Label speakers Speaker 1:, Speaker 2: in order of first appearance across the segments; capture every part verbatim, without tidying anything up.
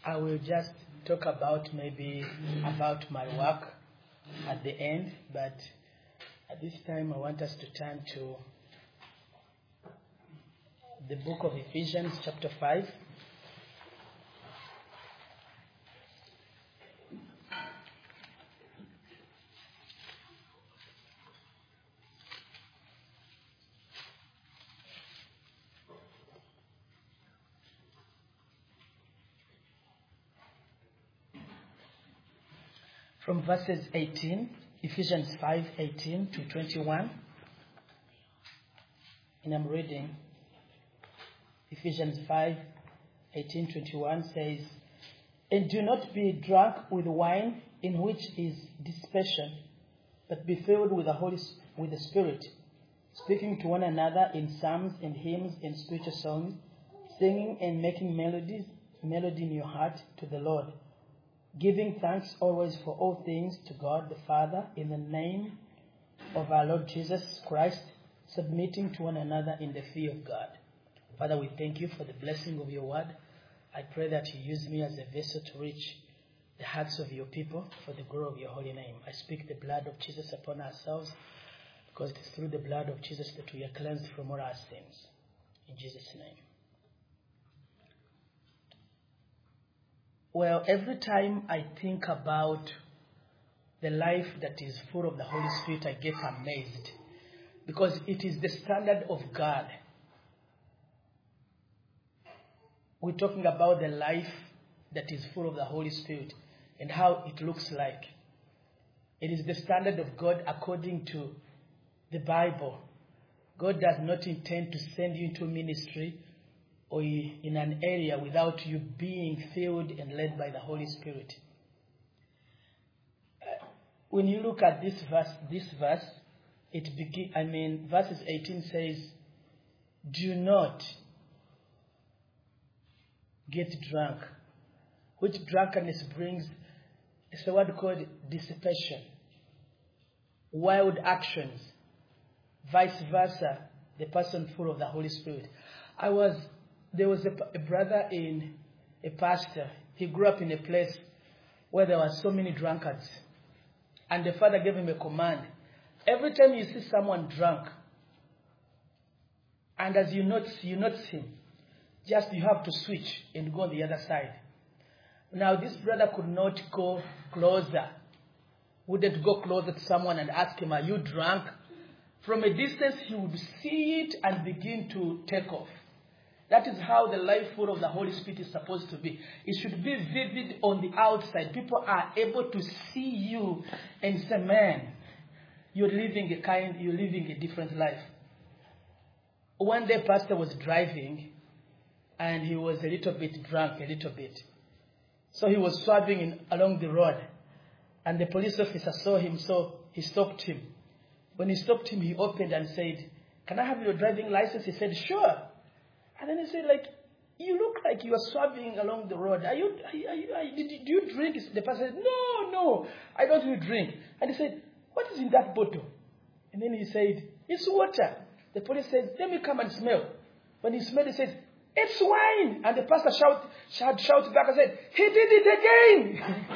Speaker 1: I will just talk about maybe about my work at the end, but at this time I want us to turn to the book of Ephesians chapter five. From verses eighteen, Ephesians five, eighteen to twenty-one. And I'm reading Ephesians five, eighteen, twenty-one says, "And do not be drunk with wine, in which is dissipation, but be filled with the Holy with the Spirit, speaking to one another in psalms and hymns and spiritual songs, singing and making melodies, melody in your heart to the Lord, giving thanks always for all things to God the Father in the name of our Lord Jesus Christ, submitting to one another in the fear of God." Father, we thank you for the blessing of your word. I pray that you use me as a vessel to reach the hearts of your people for the glory of your holy name. I speak the blood of Jesus upon ourselves, because it is through the blood of Jesus that we are cleansed from all our sins. In Jesus' name. Well, every time I think about the life that is full of the Holy Spirit, I get amazed, because it is the standard of God. We're talking about the life that is full of the Holy Spirit and how it looks like. It is the standard of God according to the Bible. God does not intend to send you into ministry or in an area without you being filled and led by the Holy Spirit. Uh, when you look at this verse, this verse, it begin. I mean, verses eighteen says, "Do not get drunk," which drunkenness brings. It's a word called dissipation, wild actions, vice versa. The person full of the Holy Spirit. I was. There was a, a brother in a pastor. He grew up in a place where there were so many drunkards. And the father gave him a command. Every time you see someone drunk, and as you notice, you notice him, just you have to switch and go on the other side. Now this brother could not go closer. Wouldn't go closer to someone and ask him, "Are you drunk?" From a distance, he would see it and begin to take off. That is how the life full of the Holy Spirit is supposed to be. It should be vivid on the outside. People are able to see you and say, "Man, you're living a kind, you're living a different life." One day, pastor was driving, and he was a little bit drunk, a little bit. So he was swerving in, along the road, and the police officer saw him, so he stopped him. When he stopped him, he opened and said, "Can I have your driving license?" He said, "Sure." And then he said, like, "You look like you are swerving along the road. Are you, are you, are you, are you did, you, do you drink?" The person said, "No, no, I don't really drink." And he said, "What is in that bottle?" And then he said, "It's water." The police said, "Let me come and smell." When he smelled, he said, "It's wine." And the pastor shout, shout, shout back and said, "He did it again."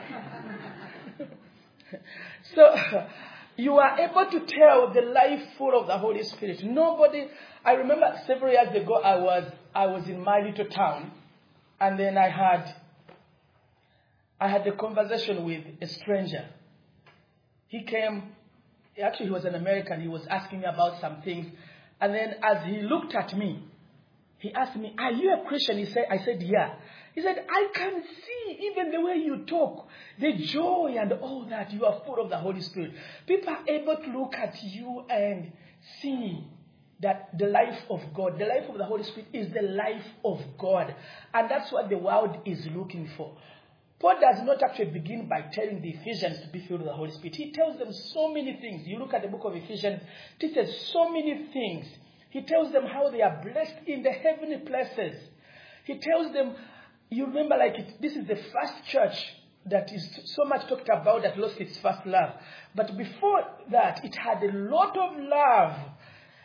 Speaker 1: So you are able to tell the life full of the Holy Spirit. Nobody. I remember several years ago, I was I was in my little town, and then I had I had a conversation with a stranger. He came. Actually, he was an American. He was asking me about some things, and then as he looked at me, he asked me, "Are you a Christian?" He said, "I said, yeah." He said, "I can see even the way you talk, the joy and all that. You are full of the Holy Spirit." People are able to look at you and see that the life of God, the life of the Holy Spirit is the life of God. And that's what the world is looking for. Paul does not actually begin by telling the Ephesians to be filled with the Holy Spirit. He tells them so many things. You look at the book of Ephesians, it teaches so many things. He tells them how they are blessed in the heavenly places. He tells them, you remember, like it, this is the first church that is so much talked about that lost its first love. But before that, it had a lot of love.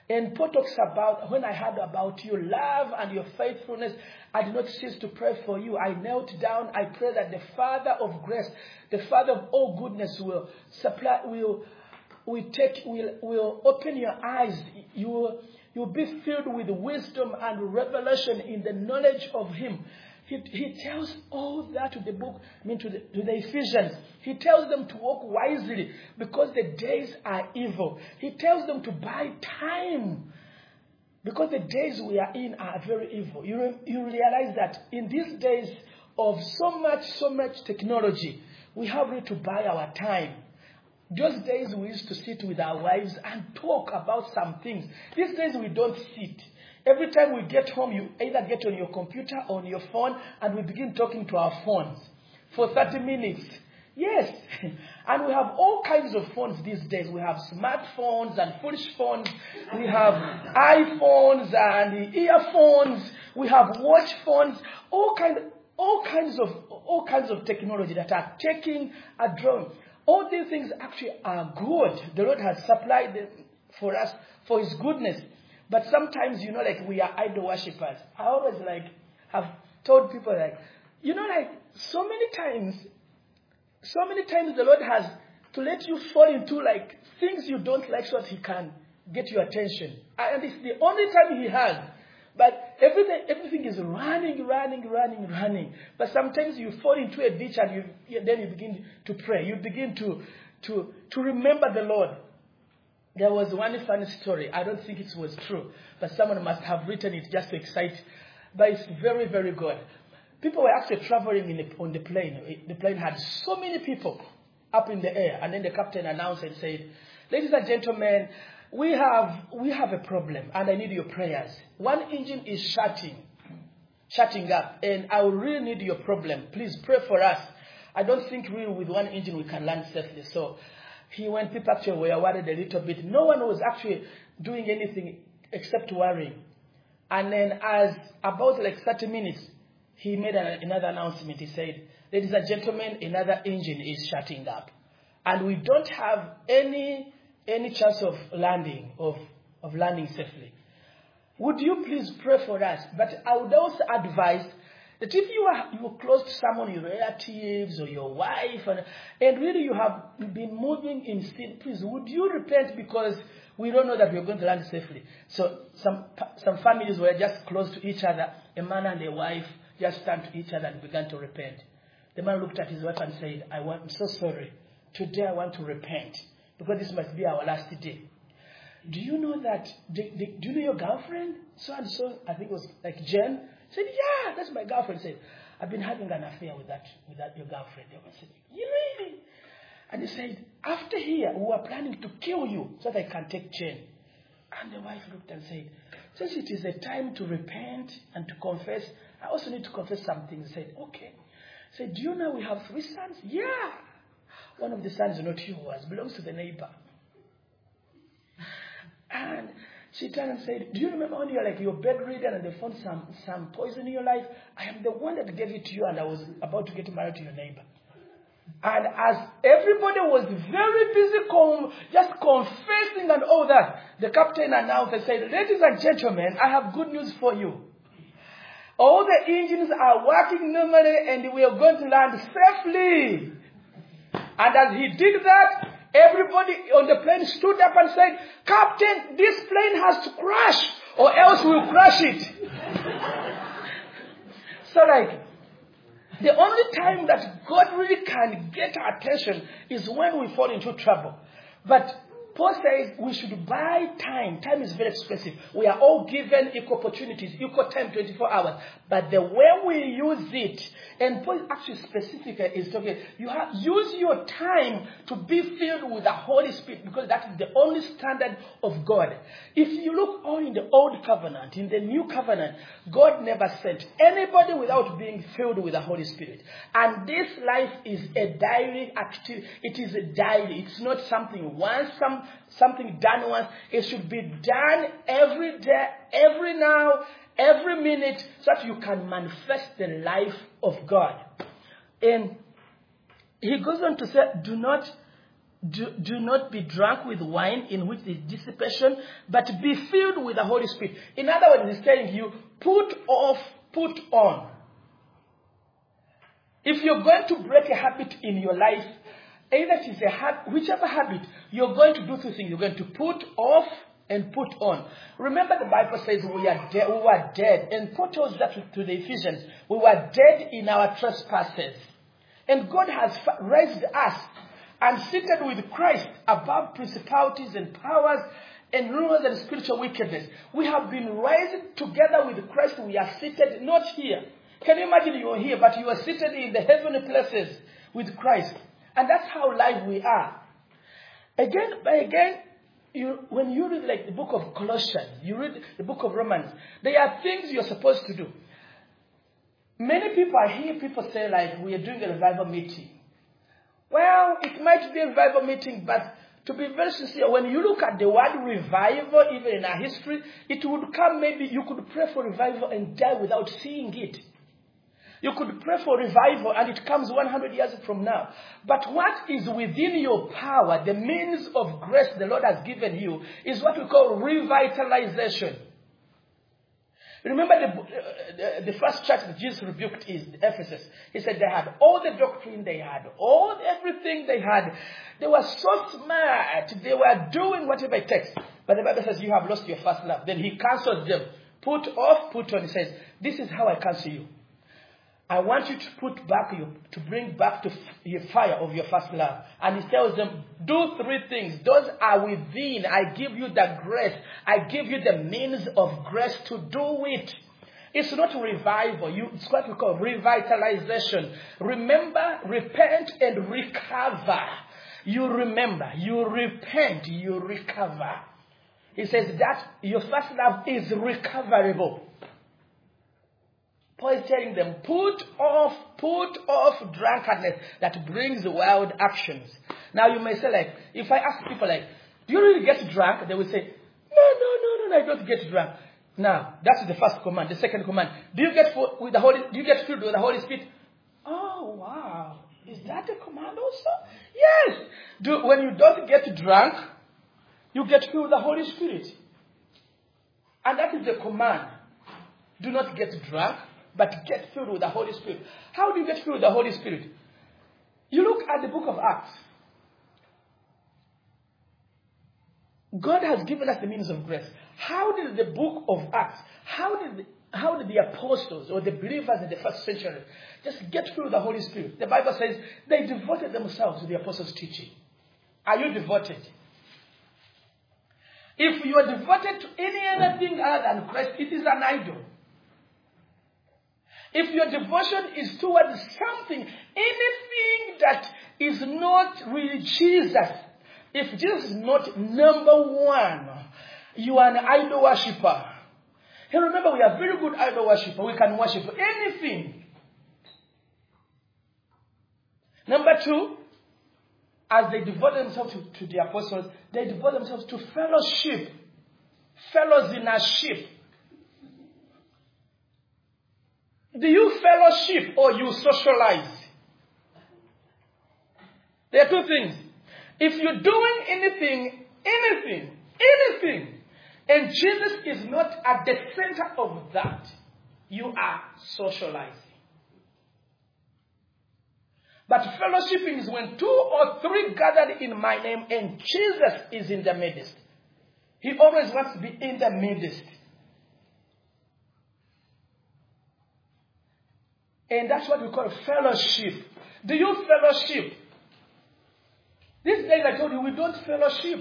Speaker 1: And Paul talks about, when I heard about your love and your faithfulness, I did not cease to pray for you. I knelt down. I pray that the Father of grace, the Father of all goodness will supply, will, will take, will, will open your eyes. You will, you'll be filled with wisdom and revelation in the knowledge of Him. He, he tells all that to the book, I mean to the, to the Ephesians. He tells them to walk wisely because the days are evil. He tells them to buy time because the days we are in are very evil. You, re, you realize that in these days of so much, so much technology, we have really to buy our time. Those days we used to sit with our wives and talk about some things. These days we don't sit. Every time we get home, you either get on your computer or on your phone and we begin talking to our phones for thirty minutes. Yes. And we have all kinds of phones these days. We have smartphones and foolish phones. We have iPhones and earphones. We have watch phones. All kind, all kinds of, all kinds of technology that are taking a drone. All these things actually are good. The Lord has supplied them for us for His goodness. But sometimes, you know, like we are idol worshippers. I always like have told people like, you know, like so many times, so many times the Lord has to let you fall into like things you don't like so that He can get your attention. And it's the only time He has. But everything, everything is running, running, running, running. But sometimes you fall into a ditch and you, then you begin to pray. You begin to, to, to remember the Lord. There was one funny story. I don't think it was true, but someone must have written it just to excite. But it's very, very good. People were actually traveling in the, on the plane. The plane had so many people up in the air. And then the captain announced and said, ladies and gentlemen, we have we have a problem and I need your prayers. One engine is shutting, shutting up, and I will really need your problem. Please pray for us. I don't think really with one engine we can land safely. So he went, people actually were worried a little bit. No one was actually doing anything except worrying. And then as about like thirty minutes, he made an, another announcement. He said, ladies and gentlemen, another engine is shutting up. And we don't have any any chance of landing, of, of landing safely. Would you please pray for us? But I would also advise that if you are you are close to someone, your relatives or your wife, and, and really you have been moving in sin, please, would you repent, because we don't know that we are going to land safely. So some some families were just close to each other. A man and a wife just turned to each other and began to repent. The man looked at his wife and said, I want, I'm so sorry. Today I want to repent, because this must be our last day. Do you know that, do, do, do you know your girlfriend? So and so, I think it was like Jen. Said, yeah, that's my girlfriend. Said, I've been having an affair with that, with that your girlfriend. The woman said, you really? And he said, after here, we were planning to kill you so that I can take Jen. And the wife looked and said, since it is a time to repent and to confess, I also need to confess something. He said, okay. He said, do you know we have three sons? Yeah. One of the sons is not yours, belongs to the neighbor. And she turned and said, do you remember when you were like you're bedridden and they found some, some poison in your life? I am the one that gave it to you, and I was about to get married to your neighbor. And as everybody was very busy com- just confessing and all that, the captain announced and said, ladies and gentlemen, I have good news for you. All the engines are working normally and we are going to land safely. And as he did that, everybody on the plane stood up and said, Captain, this plane has to crash or else we'll crash it. So like, the only time that God really can get our attention is when we fall into trouble. But Paul says we should buy time. Time is very expensive. We are all given equal opportunities, equal time, twenty-four hours. But the way we use it, and Paul actually specifically is talking, you have use your time to be filled with the Holy Spirit, because that is the only standard of God. If you look all in the Old Covenant, in the New Covenant, God never sent anybody without being filled with the Holy Spirit. And this life is a daily activity. It is a daily. It's not something once, some something done once. It should be done every day, every now, every minute, so that you can manifest the life of God. And he goes on to say, do not, do, do not be drunk with wine in which is dissipation, but be filled with the Holy Spirit. In other words, he's telling you, put off, put on. If you're going to break a habit in your life, either it is a habit, whichever habit, you're going to do two things. You're going to put off and put on. Remember the Bible says we are dead, we were dead. And Paul tells that to, to the Ephesians. We were dead in our trespasses. And God has raised us and seated with Christ above principalities and powers and rulers and spiritual wickedness. We have been raised together with Christ. We are seated not here. Can you imagine you are here, but you are seated in the heavenly places with Christ. And that's how live we are. Again, by again, you, when you read like the book of Colossians, you read the book of Romans, there are things you're supposed to do. Many people, I hear people say like, we are doing a revival meeting. Well, it might be a revival meeting, but to be very sincere, when you look at the word revival, even in our history, it would come maybe you could pray for revival and die without seeing it. You could pray for revival and it comes one hundred years from now. But what is within your power, the means of grace the Lord has given you, is what we call revitalization. Remember the, uh, the, the first church that Jesus rebuked is Ephesus. He said they had all the doctrine they had, all everything they had. They were so smart. They were doing whatever it takes. But the Bible says you have lost your first love. Then he cancels them. Put off, put on. He says, this is how I cancel you. I want you to put back your, to bring back to your fire of your first love. And he tells them, do three things. Those are within. I give you the grace. I give you the means of grace to do it. It's not revival. You, it's what we call revitalization. Remember, repent, and recover. You remember, you repent, you recover. He says that your first love is recoverable. Paul is telling them, put off, put off drunkenness that brings wild actions. Now you may say like, if I ask people like, do you really get drunk? They will say, no, no, no, no, I don't get drunk. Now, that's the first command. The second command, do you get full with the Holy, do you get filled with the Holy Spirit? Oh, wow. Is that a command also? Yes. Do, when you don't get drunk, you get filled with the Holy Spirit. And that is the command. Do not get drunk, but get filled with the Holy Spirit. How do you get filled with the Holy Spirit? You look at the book of Acts. God has given us the means of grace. How did the book of Acts, how did the, how did the apostles or the believers in the first century just get filled with the Holy Spirit? The Bible says they devoted themselves to the apostles' teaching. Are you devoted? If you are devoted to any other thing other than Christ, it is an idol. If your devotion is towards something, anything that is not really Jesus, if Jesus is not number one, you are an idol worshiper. Hey, remember, we are very good idol worshiper. We can worship anything. Number two, as they devote themselves to, to the apostles, they devote themselves to fellowship. Fellows in a ship. Do you fellowship or you socialize? There are two things. If you're doing anything, anything, anything, and Jesus is not at the center of that, you are socializing. But fellowshipping is when two or three gathered in my name and Jesus is in the midst. He always wants to be in the midst. And that's what we call fellowship. Do you fellowship? These days I told you we don't fellowship.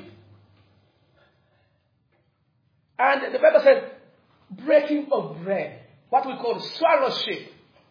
Speaker 1: And the Bible says breaking of bread. What we call swallowship.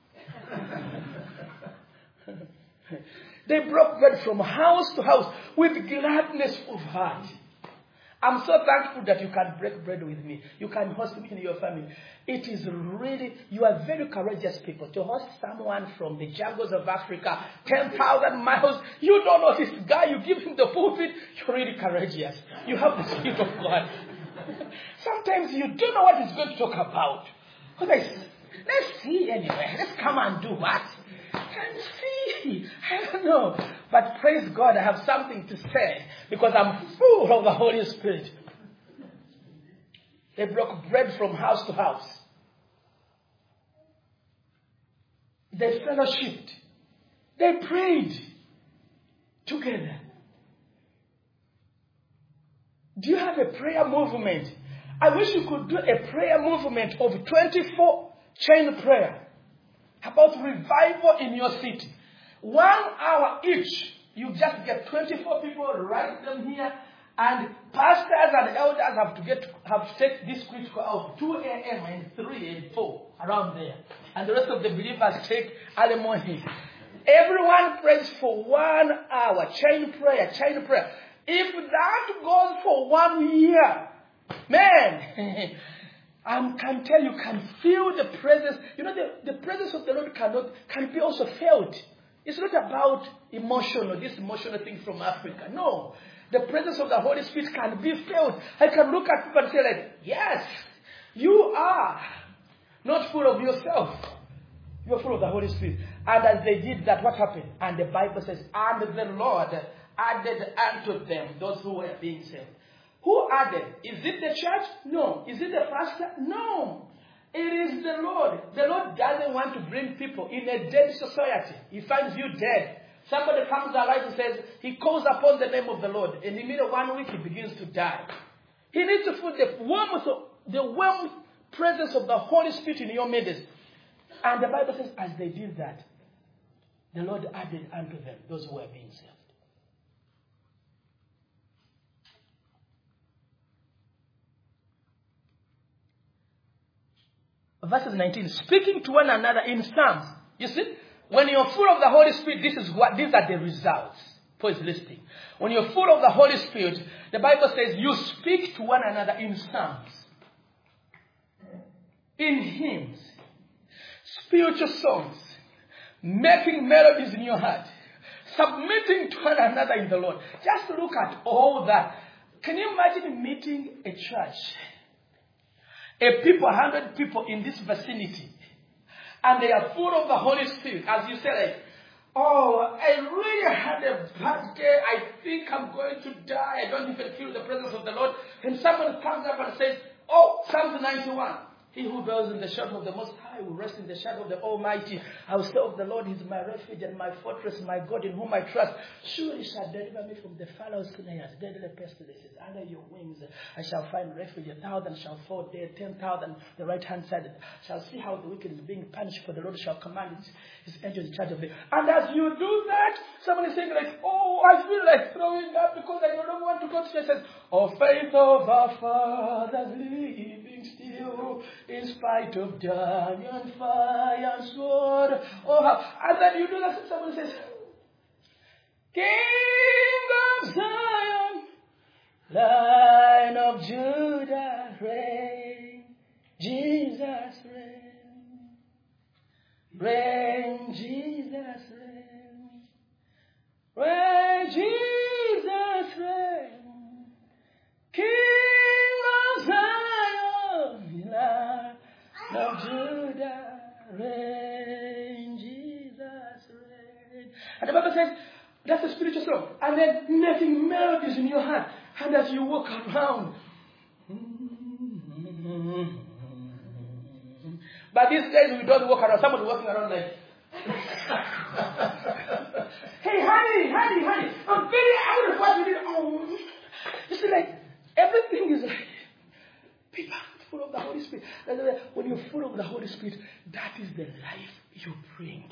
Speaker 1: They broke bread from house to house with gladness of heart. I'm so thankful that you can break bread with me. You can host me in your family. It is really, you are very courageous people. To host someone from the jungles of Africa, ten thousand miles, you don't know this guy, you give him the pulpit, you're really courageous. You have the Spirit of God. Sometimes you don't know what he's going to talk about. Let's, let's see anyway. Let's come and do what? And see. I don't know. But praise God, I have something to say because I'm full of the Holy Spirit. They broke bread from house to house. They fellowshiped. They prayed together. Do you have a prayer movement? I wish you could do a prayer movement of twenty-four chain prayer about revival in your city. One hour each. You just get twenty-four people, write them here, and pastors and elders have to get have to take this critical hour, two a.m. and three and four, around there. And the rest of the believers take early morning. Everyone prays for one hour. Chain prayer, chain prayer. If that goes for one year, man, I can tell you, can feel the presence. You know, the, the presence of the Lord cannot can be also felt. It's not about emotion or this emotional thing from Africa. No. The presence of the Holy Spirit can be felt. I can look at people and say like, yes, you are not full of yourself. You are full of the Holy Spirit. And as they did that, what happened? And the Bible says, and the Lord added unto them those who were being saved. Who added? Is it the church? No. Is it the pastor? No. It is the Lord. The Lord doesn't want to bring people in a dead society. He finds you dead. Somebody comes alive and says, he calls upon the name of the Lord. And in the one week, he begins to die. He needs to put the warmth, of, the warm presence of the Holy Spirit in your midst. And the Bible says, as they did that, the Lord added unto them those who were being saved. Verses nineteen, speaking to one another in psalms. You see, when you're full of the Holy Spirit, this is what these are the results. Please listening. When you're full of the Holy Spirit, the Bible says you speak to one another in psalms, in hymns, spiritual songs, making melodies in your heart, submitting to one another in the Lord. Just look at all that. Can you imagine meeting a church? A people, a hundred people in this vicinity. And they are full of the Holy Spirit. As you said, like, oh, I really had a bad day. I think I'm going to die. I don't even feel the presence of the Lord. And someone comes up and says, oh, Psalm ninety-one. He who dwells in the shadow of the Most High will rest in the shadow of the Almighty. I will say of the Lord, He is my refuge and my fortress, my God in whom I trust. Surely shall deliver me from the fowler's snares, deadly pestilences. Under your wings I shall find refuge. A thousand shall fall dead, ten thousand the right hand side shall see how the wicked is being punished. For the Lord shall command His, his angels in charge of them. And as you do that, someone is saying like, oh, I feel like throwing up because I don't want to go to church. Says, oh, faith of our fathers living still, in spite of giant fire and sword. Oh, how. And then you do that, someone says, King of Zion, Lion of Judah, reign. Jesus, reign. Reign, Jesus, reign. Reign, Jesus, reign. King of Zion, Lion of Judah, reign, Jesus, reign. And the Bible says, that's a spiritual song. And then making melodies in your heart. And as you walk around. But these days we don't walk around. Somebody walking around like, hey, honey, honey, honey, I'm very out of what we did. Oh. You see, like, everything is like, people are full of the Holy Spirit. When you're full of the Holy Spirit, that is the life you bring.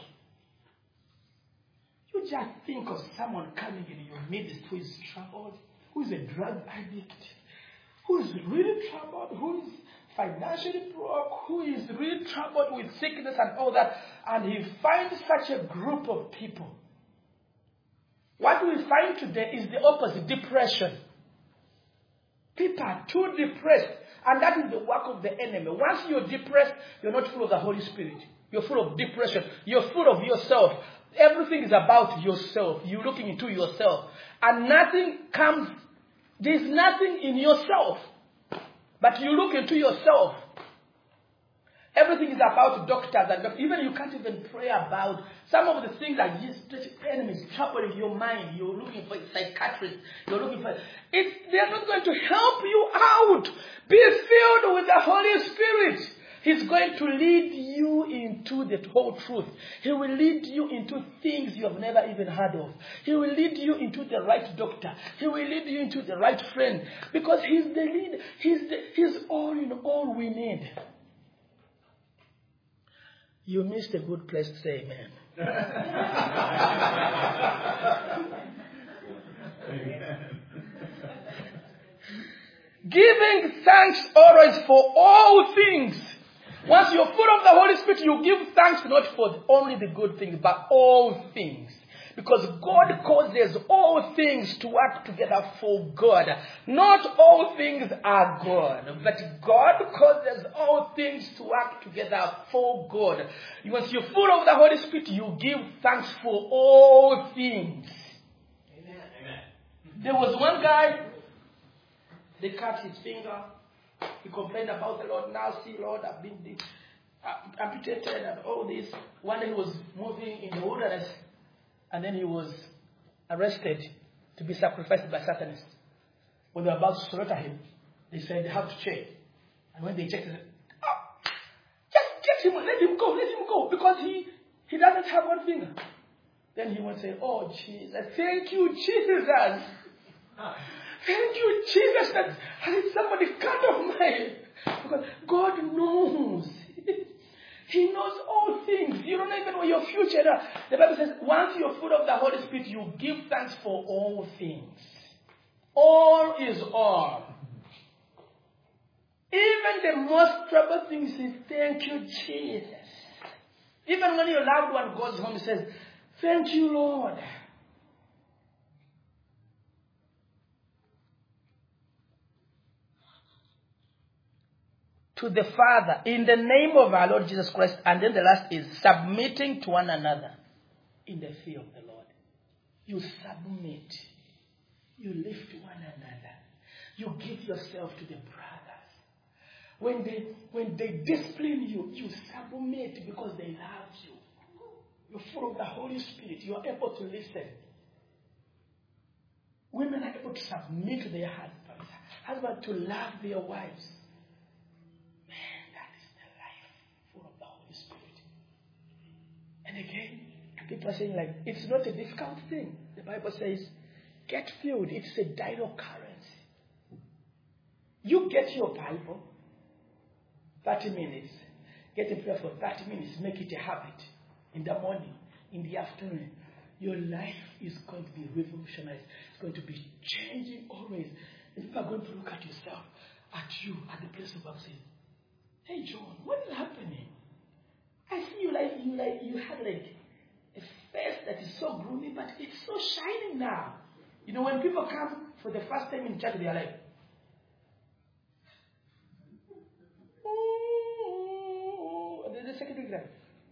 Speaker 1: You just think of someone coming in your midst who is troubled, who is a drug addict, who is really troubled, who is financially broke, who is really troubled with sickness and all that, and he finds such a group of people. What we find today is the opposite, depression. People are too depressed, and that is the work of the enemy. Once you're depressed, you're not full of the Holy Spirit. You're full of depression. You're full of yourself. Everything is about yourself. You're looking into yourself. And nothing comes, there's nothing in yourself. But you look into yourself. Everything is about doctors and doctors. Even you can't even pray about some of the things that just enemies troubling your mind. You're looking for a psychiatrist. You're looking for it's they're not going to help you out. Be filled with the Holy Spirit. He's going to lead you into the whole truth. He will lead you into things you have never even heard of. He will lead you into the right doctor. He will lead you into the right friend. Because He's the lead. He's, the, he's all in all we need. You missed a good place to say amen. Giving thanks always for all things. Once you're full of the Holy Spirit, you give thanks not for only the good things, but all things. Because God causes all things to work together for God. Not all things are good, but God causes all things to work together for God. Once you're full of the Holy Spirit, you give thanks for all things. Amen. Amen. There was one guy, they cut his finger. He complained about the Lord. Now see, Lord, I've been uh, amputated and all this. One day he was moving in the wilderness. And then he was arrested to be sacrificed by Satanists. When they were about to slaughter him, they said they have to check. And when they checked, they said, oh, just get him, let him go, let him go. Because he, he doesn't have one finger. Then he would say, oh, Jesus, thank you, Jesus. Thank you, Jesus, that somebody cut off my... Because God knows. He knows all things. You don't even know your future. The Bible says, once you're full of the Holy Spirit, you give thanks for all things. All is all. Even the most troubled things is, thank you, Jesus. Even when your loved one goes home, he says, thank you, Lord. To the Father, in the name of our Lord Jesus Christ. And then the last is submitting to one another in the fear of the Lord. You submit. You lift one another. You give yourself to the brothers. When they, when they discipline you, you submit because they love you. You're full of the Holy Spirit. You're able to listen. Women are able to submit to their husbands. Husbands to love their wives. And again, people are saying like, it's not a discount thing. The Bible says, get filled. It's a direct currency. You get your Bible, thirty minutes. Get in prayer for thirty minutes. Make it a habit. In the morning, in the afternoon. Your life is going to be revolutionized. It's going to be changing always. And people are going to look at yourself, at you, at the place of God, saying, hey John, what is happening? I see you like you like you had like a face that is so gloomy, but it's so shining now. You know, when people come for the first time in church, they are like, ooh, and then the second week like,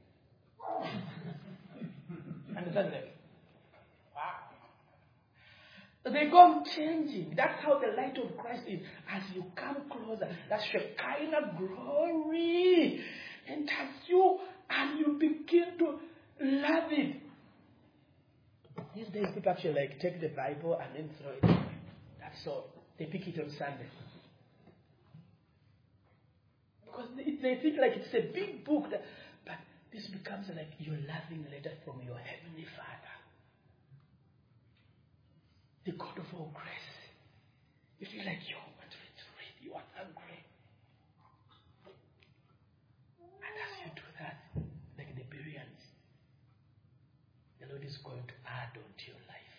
Speaker 1: and the third like, wow. They go on changing. That's how the light of Christ is. As you come closer, that Shekinah glory enters you and you begin to love it. These days people actually like take the Bible and then throw it away. That's all. They pick it on Sunday. Because they, they think like it's a big book. That, but this becomes like your loving letter from your Heavenly Father. The God of all grace. You feel like you want to read, you are hungry. And as you do that, like the Bereans, the Lord is going to add onto your life.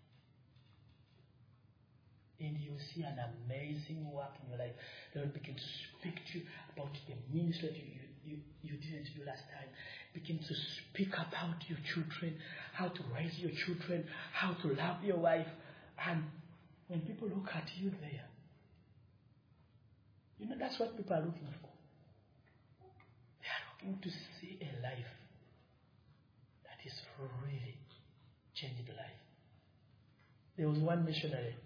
Speaker 1: And you see an amazing work in your life. The Lord begins to speak to you about the ministry that you, you, you didn't do last time. Begin to speak about your children, how to raise your children, how to love your wife. And when people look at you there, you know, that's what people are looking for. They are looking to see a life that is really changing life. There was one missionary who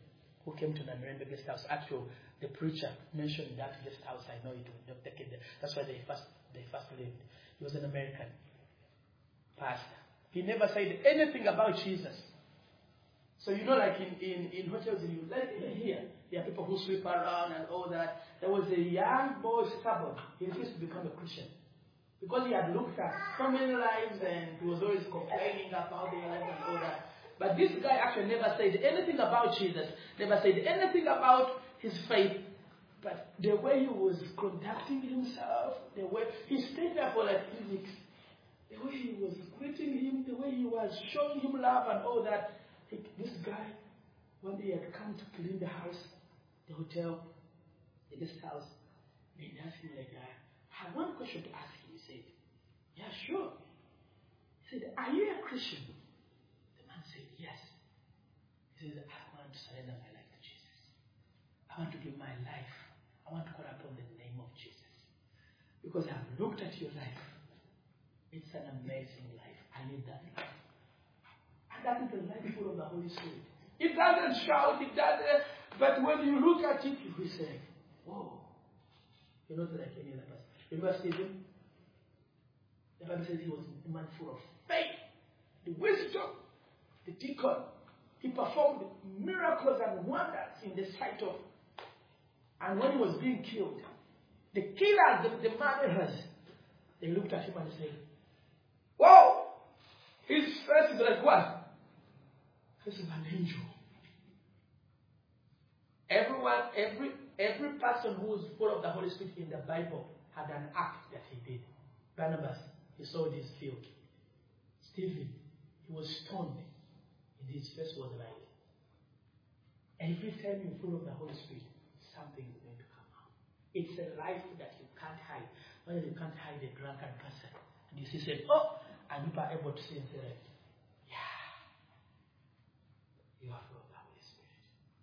Speaker 1: who came to Namirembe guest house. Actually, the preacher mentioned that guest house. I know it with Doctor Kid. That's why they first they first lived. He was an American pastor. He never said anything about Jesus. So you know, like in, in, in hotels, you like even here, there are people who sweep around and all that. There was a young boy, stubborn. He refused to become a Christian because he had looked at so many lives and he was always complaining about their life and all that. But this guy actually never said anything about Jesus, never said anything about his faith. But the way he was conducting himself, the way he stayed there for like three weeks, the way he was greeting him, the way he was showing him love and all that. This guy, one day had come to clean the house, the hotel, the guest house. And he asked him like, I had one question to ask him. He said, yeah, sure. He said, are you a Christian? The man said, yes. He said, I want to surrender my life to Jesus. I want to give my life. I want to call upon the name of Jesus. Because I've looked at your life. It's an amazing life. I need that life. And that is the life full of the Holy Spirit. It doesn't shout, it doesn't, but when you look at it, you will say, whoa. You're not like any other person. Remember Stephen? The Bible says he was a man full of faith, the wisdom, the deacon. He performed miracles and wonders in the sight of. And when he was being killed, the killers, the, the murderers, they looked at him and said, whoa! His face is like what? This is an angel. Everyone, every every person who was full of the Holy Spirit in the Bible had an act that he did. Barnabas, he sowed his field. Stephen, he was stoned, and his face was light. Every time you're full of the Holy Spirit, something is going to come out. It's a life that you can't hide. When you can't hide a drunken person, and you see, say, oh, and people are able to see and say, yeah, you are full of the Holy Spirit.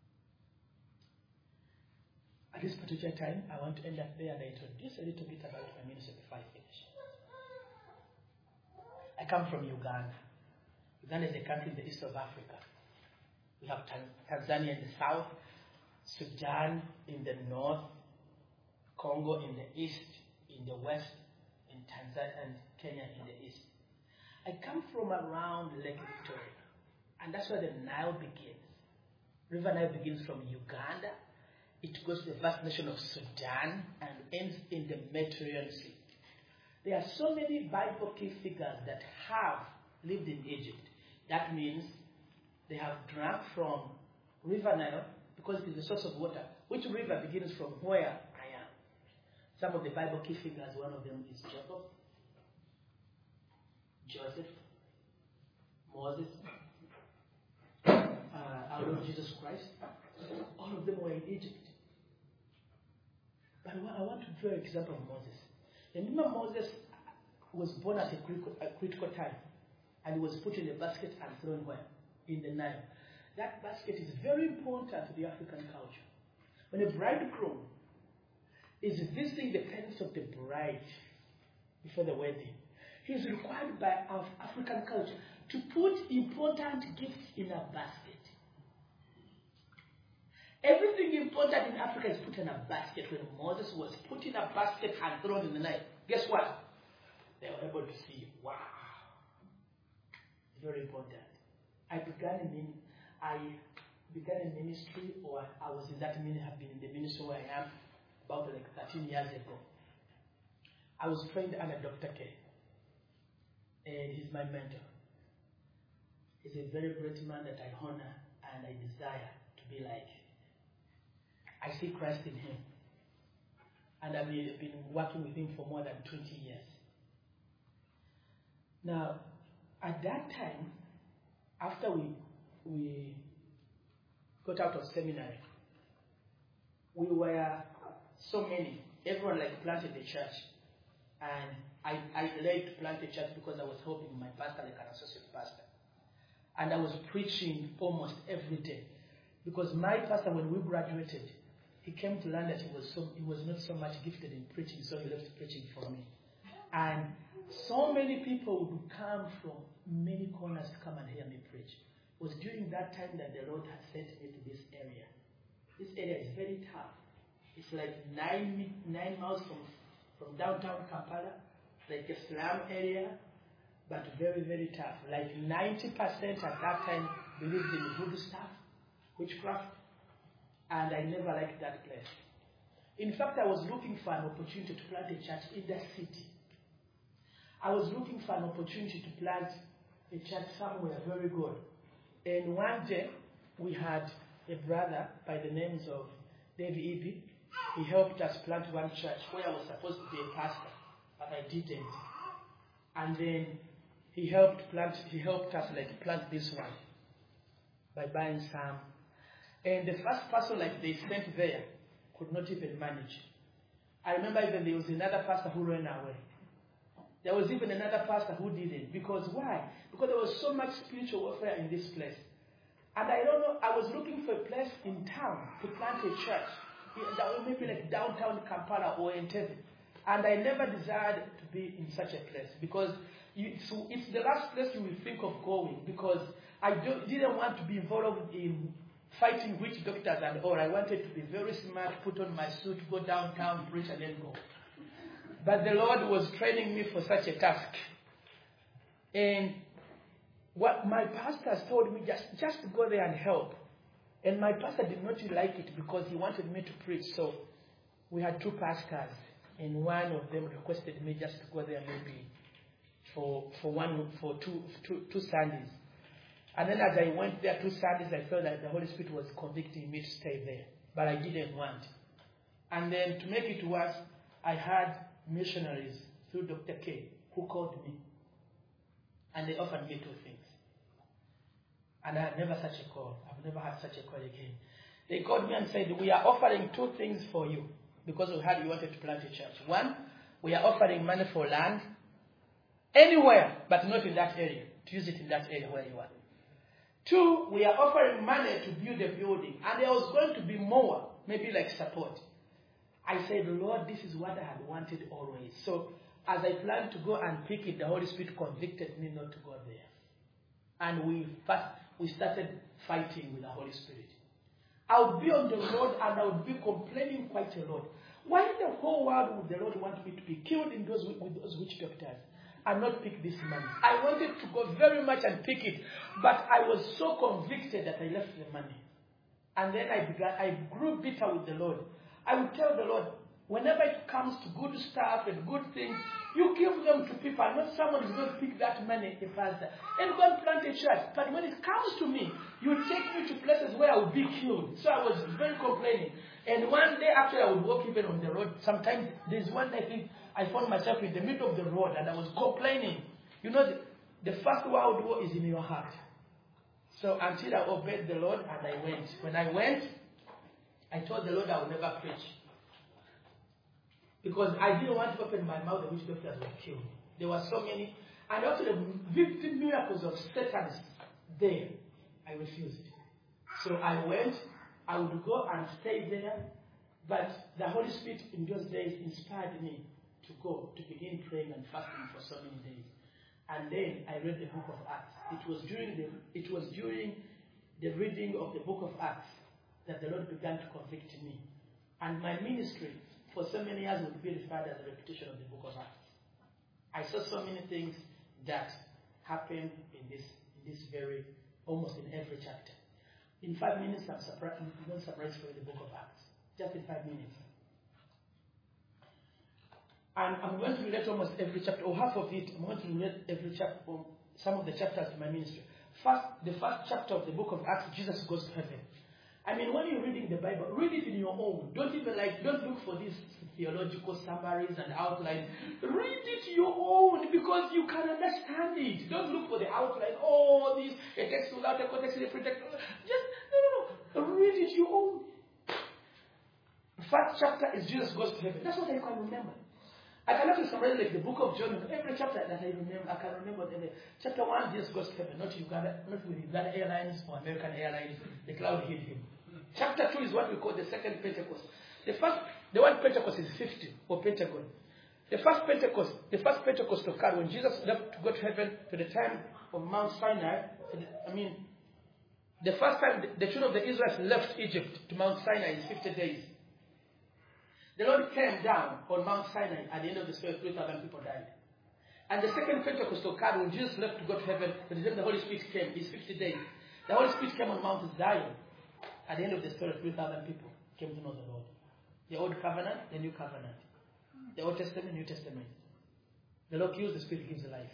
Speaker 1: At this particular time, I want to end up there and introduce a little bit about my ministry before I finish. I come from Uganda. Uganda is a country in the east of Africa. We have Tanzania in the south, Sudan in the north, Congo in the east, in the west, and Tanzania and Kenya in the east. I come from around Lake Victoria, and that's where the Nile begins. River Nile begins from Uganda. It goes to the vast nation of Sudan and ends in the Mediterranean Sea. There are so many Bible key figures that have lived in Egypt. That means they have drunk from River Nile because it is the source of water. Which river begins from where I am? Some of the Bible key figures, one of them is Jacob, Joseph, Moses, uh, our Lord Jesus Christ. All of them were in Egypt. But I want to draw an example of Moses. Remember, Moses was born at a critical, a critical time, and he was put in a basket and thrown where? In the Nile. That basket is very important to the African culture. When a bridegroom is visiting the parents of the bride before the wedding, he is required by our African culture to put important gifts in a basket. Everything important in Africa is put in a basket. When Moses was put in a basket and thrown in the Nile, guess what? They were able to see, wow, very important. I began in I began in ministry, or I was in that ministry, have been in the ministry where I am about like thirteen years ago. I was trained under Doctor K, and he's my mentor. He's a very great man that I honor and I desire to be like. I see Christ in him, and I've been working with him for more than twenty years. Now, at that time, after we we got out of seminary, we were so many. Everyone like planted a church, and I I led to plant a church because I was helping my pastor like an associate pastor, and I was preaching almost every day, because my pastor, when we graduated, he came to learn that he was so he was not so much gifted in preaching, so he left preaching for me, and so many people would come from many corners to come and hear me preach. It was during that time that the Lord had sent me to this area This area is very tough. It's like nine nine miles from, from downtown Kampala, like a slum area, but very, very tough. Like ninety percent at that time believed in voodoo stuff, witchcraft, and I never liked that place. In fact, I was looking for an opportunity to plant a church in the city. I was looking for an opportunity to plant a church somewhere very good. And one day, we had a brother by the names of David Ibi. He helped us plant one church where I was supposed to be a pastor, but I didn't. And then he helped plant. He helped us like plant this one by buying some. And the first person like they sent there could not even manage. I remember even there was another pastor who ran away. There was even another pastor who didn't. Because why? Because there was so much spiritual warfare in this place. And I don't know, I was looking for a place in town to plant a church. That was maybe like downtown Kampala or Entebbe. And I never desired to be in such a place. Because you, so it's the last place you will think of going. Because I don't, didn't want to be involved in fighting witch doctors and all. I wanted to be very smart, put on my suit, go downtown, preach, and then go. But the Lord was training me for such a task. And what my pastors told me, just, just go there and help. And my pastor did not like it because he wanted me to preach. So we had two pastors, and one of them requested me just to go there maybe for for one for two two, two Sundays. And then as I went there two Sundays, I felt that the Holy Spirit was convicting me to stay there. But I didn't want. And then to make it worse, I had missionaries through Doctor K who called me. And they offered me two things. And I had never such a call. I've never had such a call again. They called me and said, we are offering two things for you. Because we heard you wanted to plant a church. One, we are offering money for land. Anywhere, but not in that area. To use it in that area where you are. Two, we are offering money to build a building. And there was going to be more, maybe like support. I said, Lord, this is what I had wanted always. So as I planned to go and pick it, the Holy Spirit convicted me not to go there. And we first, we started fighting with the Holy Spirit. I would be on the road and I would be complaining quite a lot. Why in the whole world would the Lord want me to be killed in those with those witch doctors and not pick this money? I wanted to go very much and pick it, but I was so convicted that I left the money. And then I began, I grew bitter with the Lord. I would tell the Lord, whenever it comes to good stuff and good things, you give them to people. Not someone is going to pick that money, a pastor, and go and plant a church. But when it comes to me, you take me to places where I would be killed. So I was very complaining. And one day after I would walk even on the road, sometimes there's one day I think I found myself in the middle of the road and I was complaining. You know, the, the first world war is in your heart. So until I obeyed the Lord and I went. When I went, I told the Lord I would never preach. Because I didn't want to open my mouth and witch doctors were killed. There were so many. And also the fifty miracles of Satan there. I refused. So I went. I would go and stay there. But the Holy Spirit in those days inspired me to go, to begin praying and fasting for so many days. And then I read the book of Acts. It was during the, it was during the reading of the book of Acts that the Lord began to convict me. And my ministry for so many years would be referred as a repetition of the book of Acts. I saw so many things that happened in this, in this very, almost in every chapter. In five minutes, I'm surprised, I'm going to summarize for you the book of Acts. Just in five minutes. And I'm going to relate almost every chapter, or half of it, I'm going to relate every chapter, or some of the chapters to my ministry. First, the first chapter of the book of Acts, Jesus goes to heaven. I mean, when you're reading the Bible, read it in your own. Don't even like, don't look for these theological summaries and outlines. Read it your own because you can understand it. Don't look for the outline. Oh, this, a text without a context, a free text. Just, no, no, no. Read it your own. First chapter is Jesus goes to heaven. That's what I can remember. I can actually summarize like the book of John. Every chapter that I remember, I can remember. The, chapter one, Jesus goes to heaven. Not Uganda, not with Uganda Airlines or American Airlines. The cloud hid him. Chapter two is what we call the second Pentecost. The first, the one Pentecost is fifty, or Pentagon. The first Pentecost, the first Pentecost occurred when Jesus left to go to heaven to the time of Mount Sinai. I mean, The first time the, the children of the Israelites left Egypt to Mount Sinai is fifty days. The Lord came down on Mount Sinai at the end of the story, three thousand people died. And the second Pentecost occurred when Jesus left to go to heaven, but then the Holy Spirit came, it's fifty days. The Holy Spirit came on Mount Zion. At the end of the story, three thousand people came to know the Lord. The Old Covenant, the New Covenant. The Old Testament, New Testament. The Lord gives, the Spirit gives life.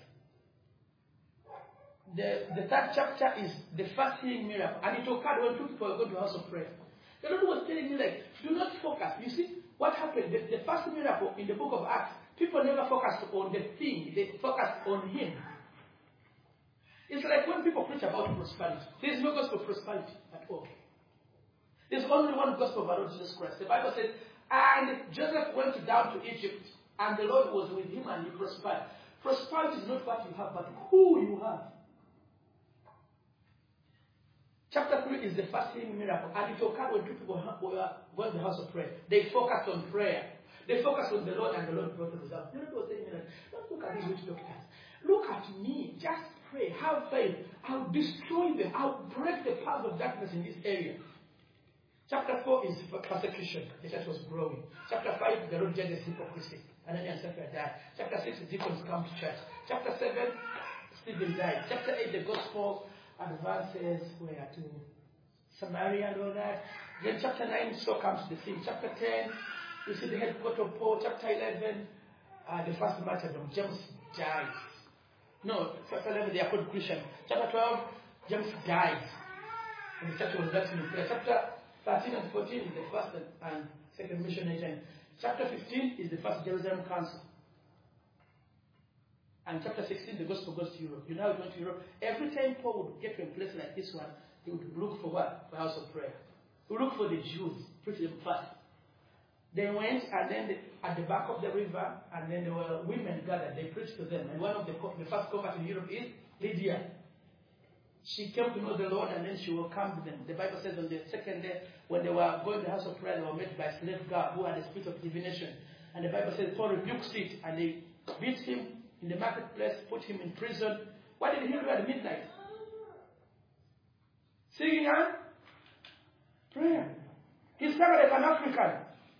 Speaker 1: The, the third chapter is the first healing miracle. And it occurred when two people were going to the house of prayer. The Lord was telling me, like, do not focus. You see, what happened? The, the first miracle in the book of Acts, people never focused on the thing. They focused on Him. It's like when people preach about prosperity. There is no gospel of prosperity at all. There's only one gospel of our Lord Jesus Christ. The Bible says, and Joseph went down to Egypt, and the Lord was with him, and he prospered. Prosperity is not what you have, but who you have. Chapter three is the first healing miracle, and it occurred when two people were going to the house of prayer. They focused on prayer. They focused on the Lord, and the Lord brought the result. The Lord was saying, don't look at these witch doctors. Look at me. Just pray. Have faith. I'll destroy them. I'll break the powers of darkness in this area. Chapter four is persecution. The church was growing. Chapter five, the Lord judges hypocrisy. Ananias and Sapphira died. Chapter six, deacons come to church. Chapter seven, Stephen died. Chapter eight, the gospel advances where to Samaria and all that. Then chapter nine, so comes the scene. Chapter ten, you see the headquarters of Paul. Chapter eleven, uh, the first martyrdom. James dies. No, chapter eleven, they are called Christians. Chapter twelve, James dies. And the church was writing in prayer. Chapter thirteen and fourteen is the first and second missionary journey. Chapter fifteen is the first Jerusalem Council. And chapter sixteen, the gospel goes to Europe. You know, going to Europe. Every time Paul would get to a place like this one, he would look for what? For house of prayer. He would look for the Jews, preach them first. They went, and then the, at the back of the river, and then there were women gathered. They preached to them. And one of the, the first converts in Europe is Lydia. She came to know the Lord, and then she welcomed them. The Bible says on the second day, when they were going to the house of prayer, they were met by a slave guard who had a spirit of divination. And the Bible says Paul rebuked it, and they beat him in the marketplace, put him in prison. What did he do at midnight? Singing and prayer. He sounded like an African.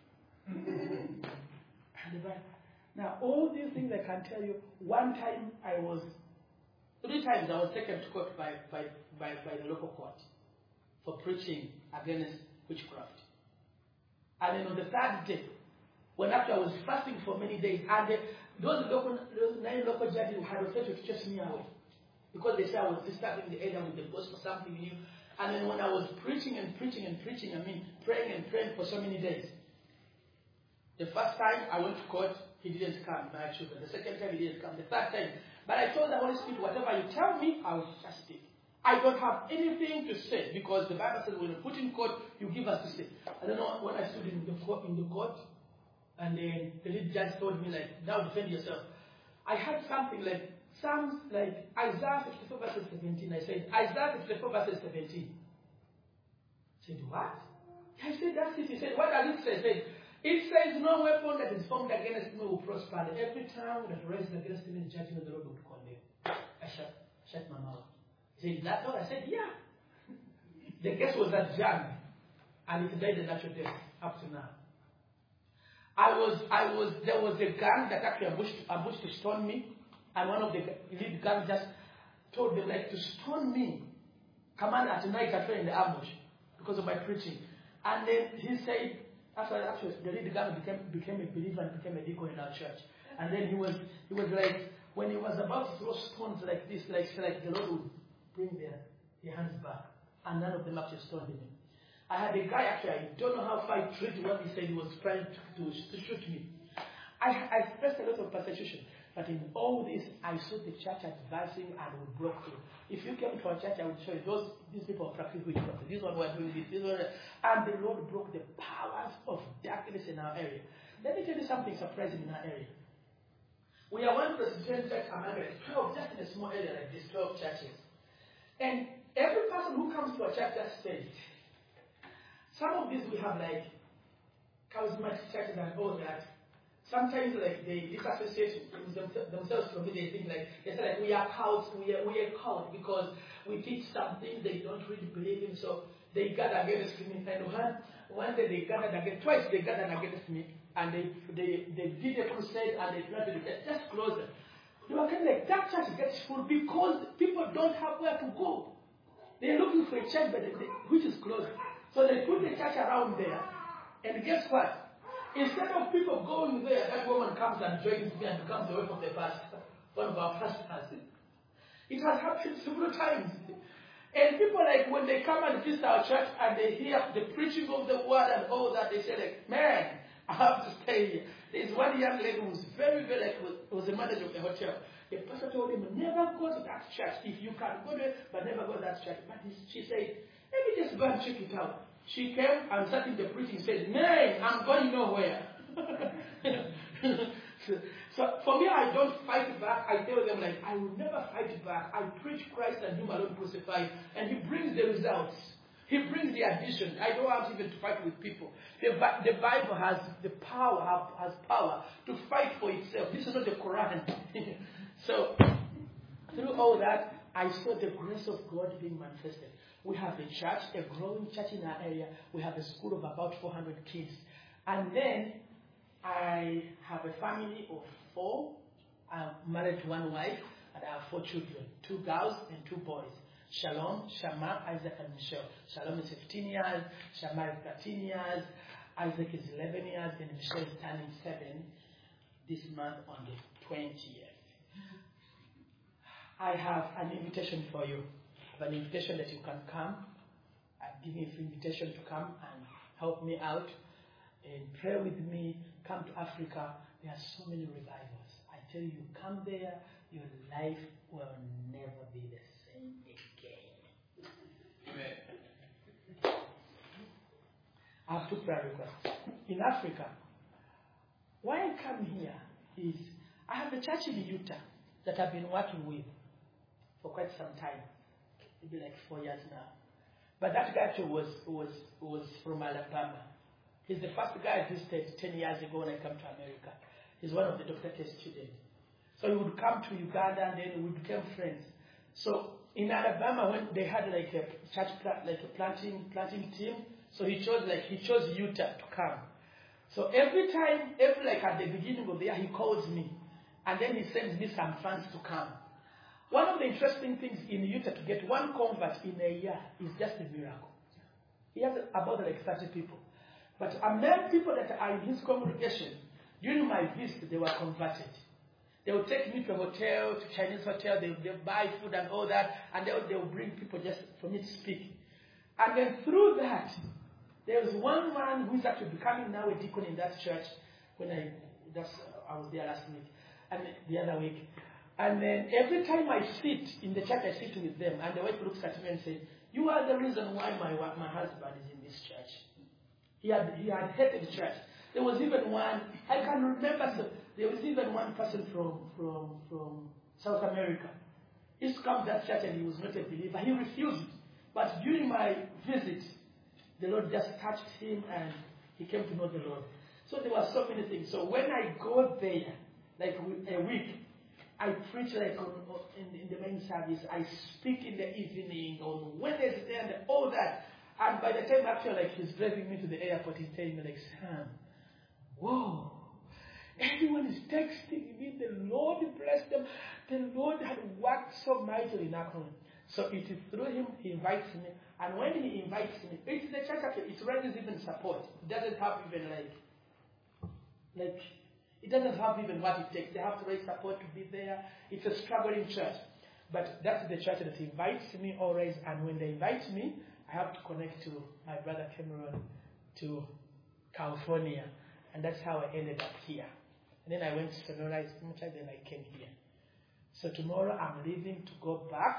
Speaker 1: Now, all these things I can tell you. One time I was, three times I was taken to court by, by, by, by the local court for preaching against witchcraft. And then on the third day, when after I was fasting for many days, and the, those, local, those nine local judges had refused to chase me away because they said I was disturbing the area with the gospel, something new. And then when I was preaching and preaching and preaching, I mean praying and praying for so many days. The first time I went to court, he didn't come, my children. The second time he didn't come. The third time, but I told the Holy Spirit, whatever you tell me, I will just speak. I don't have anything to say because the Bible says when you put in court, you give us to say. I don't know when I stood in the court, in the court. And then the lead judge told me, like, now defend yourself. I had something like, Psalms, like Isaiah fifty-four verses seventeen. I said, Isaiah fifty-four verses seventeen. I said, what? I said, that's it. He said, what does it say? I said, it says, no weapon that is formed against me will prosper. Every tongue that rises against me in judgment, the Lord will condemn. I shut, shut my mouth. He said, that Lord? I said, yeah. The case was adjourned, and it died a natural death up to now. I was, I was, there was a gang that actually ambushed, ambushed to stone me, and one of the lead gangs just told them like to stone me. Come on at night I fell in the ambush because of my preaching. And then he said, after actually the lead gang became became a believer and became a deacon in our church. And then he was he was like when he was about to throw stones like this, like like the Lord would bring their, their hands back, and none of them actually stoned him. I had a guy, actually, I don't know how far he treated what he said he was trying to, to, to shoot me. I, I faced a lot of persecution. But in all this, I saw the church advancing and we broke through. If you came to our church, I would show you those these people are practicing witchcraft. These one were doing this, this one, and the Lord broke the powers of darkness in our area. Let me tell you something surprising in our area. We are one Presbyterian church among twelve, just in a small area like this, twelve churches. And every person who comes to our church just says, some of these we have like charismatic churches and all that. sometimes like they disassociate themselves from it. They think like they say like we are cowards, we are we are cowards because we did something they don't really believe in, so they gather against me. And one one day they gathered against twice they gathered against me, and they they they did a crusade and they planted it just closer. They were kind of like that church gets full because people don't have where to go. They're looking for a church but they, which is closed. So they put the church around there. And guess what? Instead of people going there, that woman comes and joins me and becomes the wife of the pastor, one of our pastors. It has happened several times. And people like when they come and visit our church and they hear the preaching of the word and all that, they say like, man, I have to stay here. There's one young lady who was very, very like was, was the manager of the hotel. The pastor told him, never go to that church. If you can go there, but never go to that church. But she said, let me just go and check it out. She came and started the preaching, said, man, I'm going nowhere. so, so for me, I don't fight back. I tell them, like, I will never fight back. I preach Christ and Him alone crucified, and He brings the results. He brings the addition. I don't have even to fight with people. The, the Bible has the power, has power to fight for itself. This is not the Quran. So, through all that, I saw the grace of God being manifested. We have a church, a growing church in our area. We have a school of about four hundred kids. And then I have a family of four. I'm married to one wife, and I have four children, two girls and two boys. Shalom, Shama, Isaac, and Michelle. Shalom is fifteen years, Shama is thirteen years, Isaac is eleven years, and Michelle is turning seven this month on the twentieth. I have an invitation for you. I have an invitation that you can come. I give you an invitation to come and help me out and pray with me. Come to Africa. There are so many revivals. I tell you, come there, your life will never be the same again. Amen. I have two prayer requests. In Africa, why I come here is I have a church in Utah that I've been working with for quite some time. Maybe like four years now. But that guy too was was was from Alabama. He's the first guy I visited ten years ago when I came to America. He's one of the Doctor K students. So he would come to Uganda and then we became friends. So in Alabama when they had like a church like a planting planting team, so he chose like he chose Utah to come. So every time, every like at the beginning of the year, he calls me and then he sends me some funds to come. One of the interesting things in Utah to get one convert in a year is just a miracle. He has about like thirty people. But among people that are in his congregation, during my visit, they were converted. They will take me to a hotel, to Chinese hotel, they will buy food and all that, and they will, they will bring people just for me to speak. And then through that, there was one man who is actually becoming now a deacon in that church when I, that's, I was there last week, and the other week. And then every time I sit in the church, I sit with them, and the wife looks at me and says, you are the reason why my my husband is in this church. He had he had hated the church. There was even one, I can remember, so there was even one person from, from, from South America. He used to come to that church and he was not a believer. He refused. But during my visit, the Lord just touched him and he came to know the Lord. So there were so many things. So when I go there, like a week, I preach like on, in, in the main service. I speak in the evening, on Wednesday, and all that. And by the time actually like he's driving me to the airport, he's telling me like, Sam, whoa, everyone is texting me. The Lord bless them. The Lord had worked so mightily in Akron. So it is through him he invites me. And when he invites me, it's the church actually, it raises even support. It doesn't have even like, like, it doesn't have even what it takes. They have to raise support to be there. It's a struggling church. But that's the church that invites me always. And when they invite me, I have to connect to my brother Cameron to California. And that's how I ended up here. And then I went to Sonora. It's much like then I came here. So tomorrow I'm leaving to go back.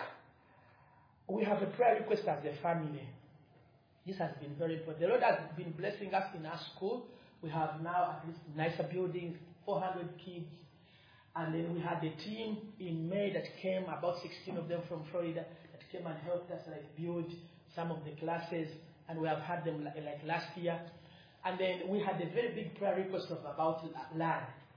Speaker 1: We have a prayer request as a family. This has been very important. The Lord has been blessing us in our school. We have now at least nicer buildings, four hundred kids. And then we had a team in May that came, about sixteen of them from Florida, that came and helped us like build some of the classes. And we have had them like, like last year. And then we had a very big prayer request of about land.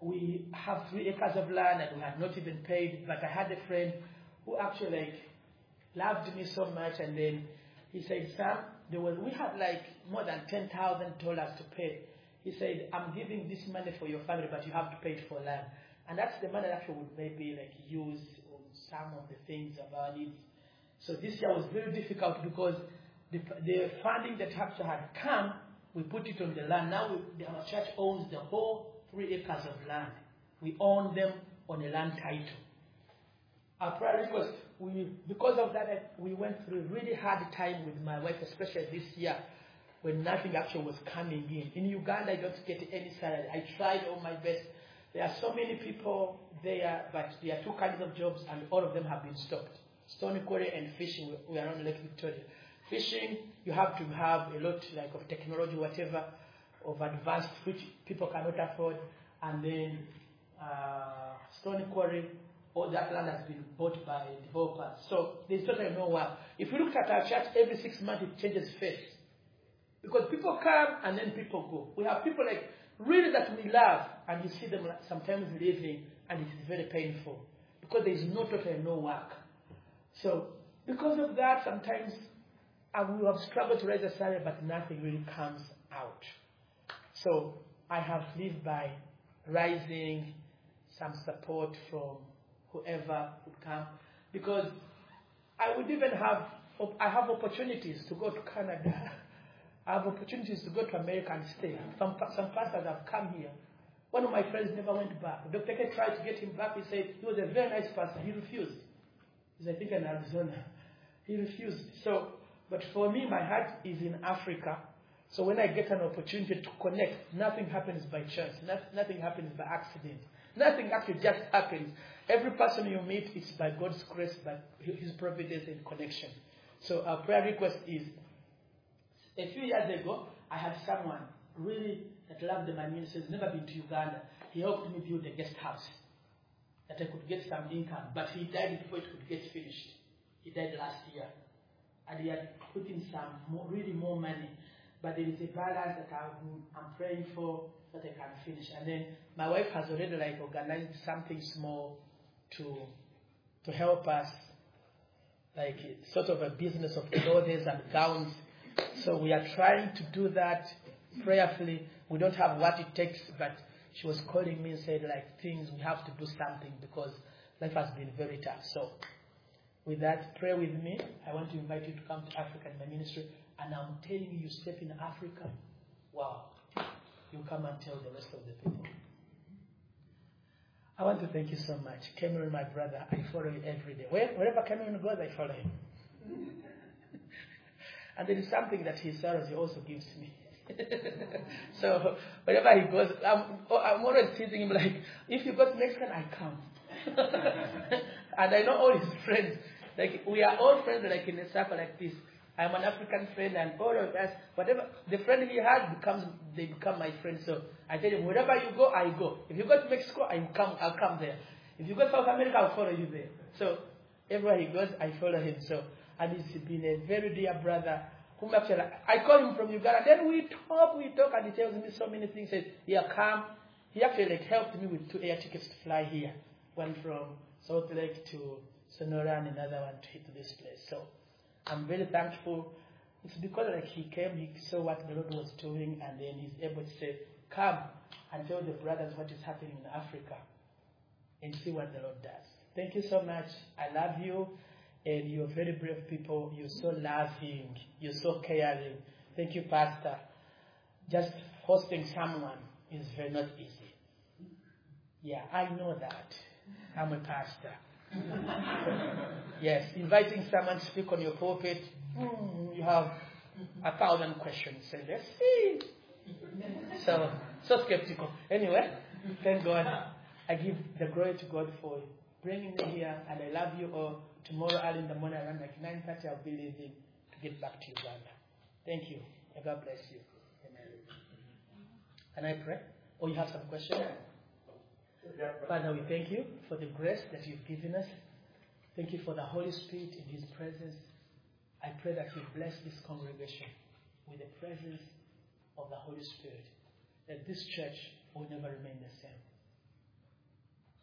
Speaker 1: we have three acres of land and we had not even paid, but I had a friend who actually like loved me so much, and then he said, Sam, there was, we had like more than ten thousand dollars to pay. He said, I'm giving this money for your family, but you have to pay it for land. And that's the money that we would maybe like use on some of the things of our needs. So this year was very difficult because the, the funding that actually had come, we put it on the land. Now we, our church owns the whole three acres of land. We own them on a land title. Our prayer request, we, because of that, we went through a really hard time with my wife, especially this year, when nothing actually was coming in. In Uganda, I don't get any salary. I tried all my best. There are so many people there, but there are two kinds of jobs, and all of them have been stopped. Stony quarry and fishing, we are on Lake Victoria. Fishing, you have to have a lot like of technology, whatever, of advanced, which people cannot afford. And then uh, Stony quarry, all that land has been bought by developers. So there's totally no work. If you look at our church, every six months it changes face. Because people come and then people go. We have people like really that we love, and you see them sometimes leaving, and it is very painful. Because there is no totally no work. So because of that, sometimes I will have struggled to raise a salary, but nothing really comes out. So I have lived by raising some support from whoever would come, because I would even have, I have opportunities to go to Canada. I have opportunities to go to America and stay. Some, some pastors have come here. One of my friends never went back. Doctor K tried to get him back. He said he was a very nice pastor. He refused. He's, I think, in Arizona. He refused. So, but for me, my heart is in Africa. So when I get an opportunity to connect, nothing happens by chance. Not, nothing happens by accident. Nothing actually just happens. Every person you meet is by God's grace, by His providence and connection. So our prayer request is, a few years ago, I had someone really that loved my ministry, has never been to Uganda. He helped me build a guest house that I could get some income, but he died before it could get finished. He died last year. And he had put in some more, really more money. But there is a balance that I'm, I'm praying for so that I can finish. And then my wife has already like organized something small to to help us, like sort of a business of clothes and gowns. So we are trying to do that prayerfully. We don't have what it takes, but she was calling me and said, like, things, we have to do something because life has been very tough. So with that, pray with me. I want to invite you to come to Africa in my ministry. And I'm telling you, you step in Africa, wow, you come and tell the rest of the people. I want to thank you so much. Cameron, my brother, I follow you every day. Where, wherever Cameron goes, I follow him. And there is something that he sorrows, he also gives me. So wherever he goes, I'm, I'm always teasing him like, if you go to Mexico, I come. And I know all his friends. Like, we are all friends like in a circle like this. I'm an African friend, and all of us, whatever the friend he has becomes, they become my friends. So I tell him, wherever you go, I go. If you go to Mexico, I come, I'll come there. If you go to South America, I'll follow you there. So everywhere he goes, I follow him. So, and he's been a very dear brother. Whom actually, I call him from Uganda. Then we talk, we talk, and he tells me so many things. He says, yeah, come. He actually like helped me with two air tickets to fly here. One from Salt Lake to Sonora, and another one to hit this place. So I'm very thankful. It's because like he came, he saw what the Lord was doing, and then he's able to say, come and tell the brothers what is happening in Africa and see what the Lord does. Thank you so much. I love you, and you're very brave people. You're so loving. You're so caring. Thank you, Pastor. Just hosting someone is very not easy. Yeah, I know that. I'm a pastor. Yes, inviting someone to speak on your pulpit, mm, you have a thousand questions. Say, let's see. So, so skeptical. Anyway, thank God. I give the glory to God for bringing me here, and I love you all. Tomorrow early in the morning around like nine thirty, I'll be leaving to get back to Uganda. Thank you. And God bless you. Amen. Can I pray? Or you have some questions? Father, we thank you for the grace that you've given us. Thank you for the Holy Spirit in His presence. I pray that you bless this congregation with the presence of the Holy Spirit, that this church will never remain the same.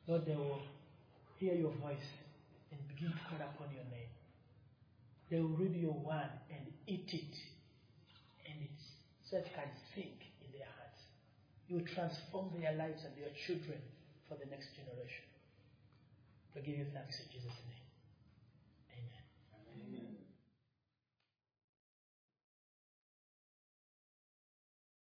Speaker 1: Lord, they will hear your voice and begin to call upon your name. They will read your word and eat it, and it's so it can sink in their hearts. You will transform their lives and their children for the next generation. We give you thanks in Jesus' name.